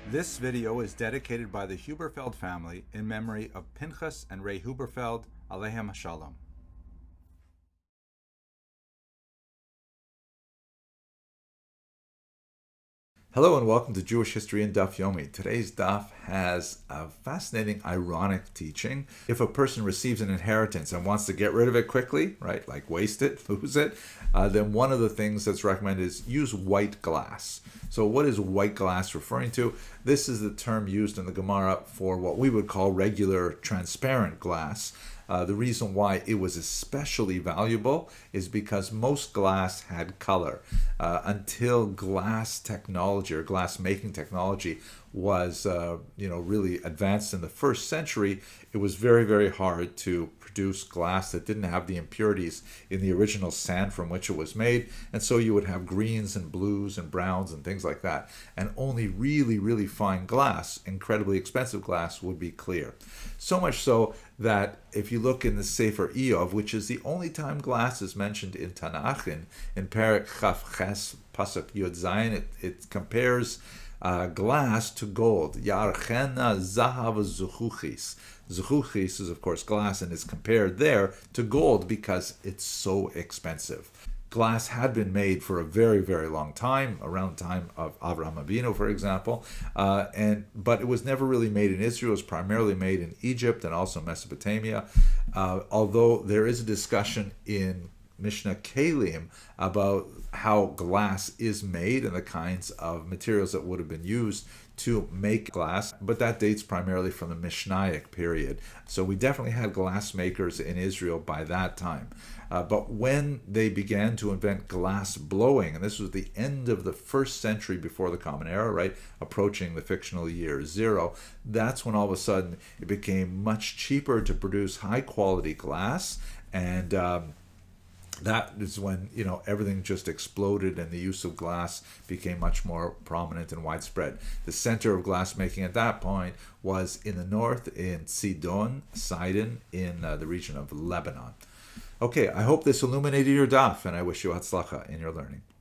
This video is dedicated by the Huberfeld family in memory of Pinchas and Ray Huberfeld, Aleichem Shalom. Hello and welcome to Jewish History in Daf Yomi. Today's Daf has a fascinating, ironic teaching. If a person receives an inheritance and wants to get rid of it quickly, right, like waste it, lose it, then one of the things that's recommended is use white glass. So what is white glass referring to? This is the term used in the Gemara for what we would call regular transparent glass. The reason why it was especially valuable is because most glass had color. Until glass technology or glass making technology was really advanced in the first century, it was very, very hard to produce glass that didn't have the impurities in the original sand from which it was made. And so you would have greens and blues and browns and things like that. And only really, really fine glass, incredibly expensive glass, would be clear. So much so that if you look in the Sefer Eov, which is the only time glass is mentioned in Tanakh, in Perek Chaf Ches Pasuk Yud Zayin, it compares glass to gold. Yarchena zahav zuchuchis. Zuchuchis is, of course, glass, and is compared there to gold because it's so expensive. Glass had been made for a very, very long time, around the time of Avraham Avinu, for example, but it was never really made in Israel. It was primarily made in Egypt and also Mesopotamia, although there is a discussion in Mishnah Kelim about how glass is made and the kinds of materials that would have been used to make glass, but that dates primarily from the Mishnaic period. So we definitely had glass makers in Israel by that time. But when they began to invent glass blowing, and this was the end of the first century before the Common Era, right, approaching the fictional year zero, that's when all of a sudden it became much cheaper to produce high quality glass, and that is when everything just exploded and the use of glass became much more prominent and widespread. The center of glass making at that point was in the north, in Sidon, in the region of Lebanon. Okay, I hope this illuminated your daf, and I wish you hatzlacha in your learning.